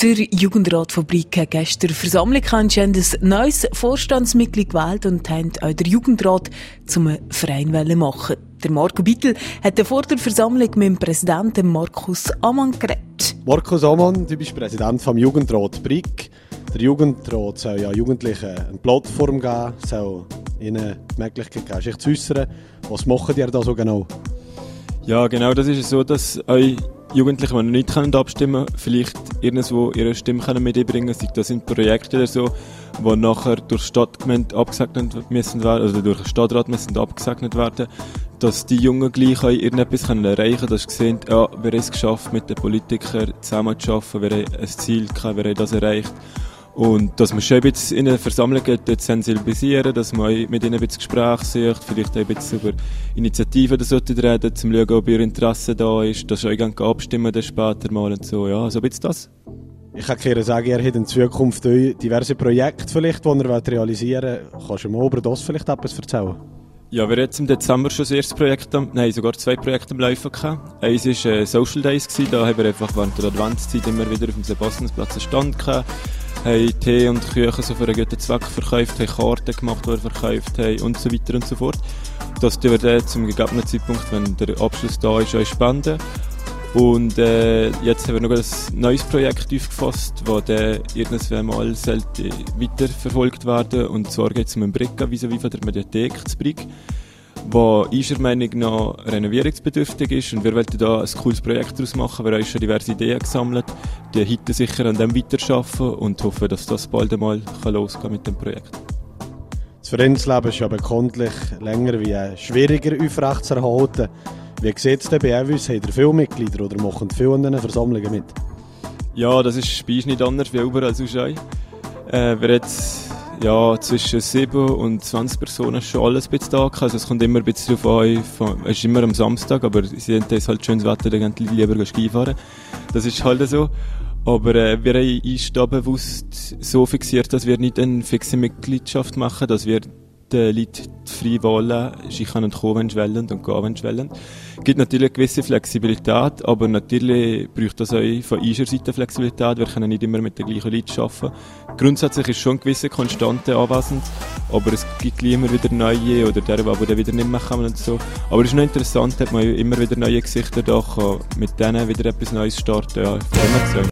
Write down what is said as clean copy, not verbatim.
Der Jugendrat von Brig hat gestern Versammlung ein neues Vorstandsmitglied gewählt und haben auch den Jugendrat zum Verein machen. Der Marco Bittel hat vor der Versammlung mit dem Präsidenten Markus Ammann geredet. Markus Ammann, du bist Präsident vom Jugendrat Brig. Der Jugendrat soll ja Jugendlichen eine Plattform geben, soll ihnen die Möglichkeit geben, sich zu äußern. Was machen die da so genau? Ja, genau, das ist so, dass euch Jugendliche, die noch nicht abstimmen können, vielleicht irgendwo ihre Stimme mitbringen können. Das sind Projekte oder so, die nachher durch die Stadtgemeinde abgesegnet müssen werden, oder durch den Stadtrat müssen abgesegnet werden, dass die Jungen gleich irgendetwas erreichen können, dass sie sehen, ja, wir haben es geschafft, mit den Politikern zusammen zu arbeiten, wir haben ein Ziel gehabt, wir haben das erreicht. Und dass man schon ein bisschen in einer Versammlung sensibilisieren, dass man mit ihnen ein bisschen Gespräche sucht, vielleicht ein bisschen über Initiativen reden, um zu schauen, ob ihr Interesse da ist, dass ihr euch abstimmen dann später mal und so. Ja, so ein bisschen das. Ich kann sagen, ihr habt in Zukunft diverse Projekte, vielleicht, die ihr realisieren wollt. Kannst du mal über das vielleicht etwas erzählen? Ja, wir hatten jetzt im Dezember schon das erste Projekt, sogar 2 Projekte am Laufen gehabt. Eins war Social Days, da haben wir einfach während der Adventszeit immer wieder auf dem Sebastiansplatz einen Stand gehabt, haben Tee und Küchen so für einen guten Zweck verkauft, haben Karten gemacht, die wir verkauft haben und so weiter und so fort. Das tun wir dann zum gegebenen Zeitpunkt, wenn der Abschluss da ist, auch spenden. Und jetzt haben wir noch ein neues Projekt aufgefasst, das dann irgendwann mal weiterverfolgt werden. Und zwar geht es um einen Bricka vis-à-vis von der Mediathek zu Brig, die unserer Meinung nach renovierungsbedürftig ist. Und wir wollten da ein cooles Projekt daraus machen. Wir haben schon diverse Ideen gesammelt, die heute sicher an dem weiterarbeiten und hoffen, dass das bald einmal losgehen mit dem Projekt. Das Vereinsleben ist ja bekanntlich länger wie schwieriger aufrechtzuerhalten. Wie sieht es denn bei uns? Habt ihr viele Mitglieder oder machen viele an diesen Versammlungen mit? Ja, das ist bei uns nicht anders wie überall sonst auch. Wir jetzt zwischen 7 und 20 Personen schon alles ein bisschen da. Also es kommt immer ein bisschen darauf an. Es ist immer am Samstag, aber sie haben halt schönes Wetter, dann gehen die lieber Ski fahren. Das ist halt so. Aber wir haben uns da bewusst so fixiert, dass wir nicht eine fixe Mitgliedschaft machen, dass wir den Leuten die freie Wahl sie können kommen, wenn sie wollen und gehen, wenn sie wollen. Es gibt natürlich eine gewisse Flexibilität, aber natürlich braucht das auch von unserer Seite Flexibilität. Wir können nicht immer mit den gleichen Leuten arbeiten. Grundsätzlich ist schon eine gewisse Konstante anwesend, aber es gibt immer wieder neue oder der, die dann wieder nicht mehr kommen und so. Aber es ist noch interessant, hat man immer wieder neue Gesichter da, kann mit denen wieder etwas Neues starten. Ja,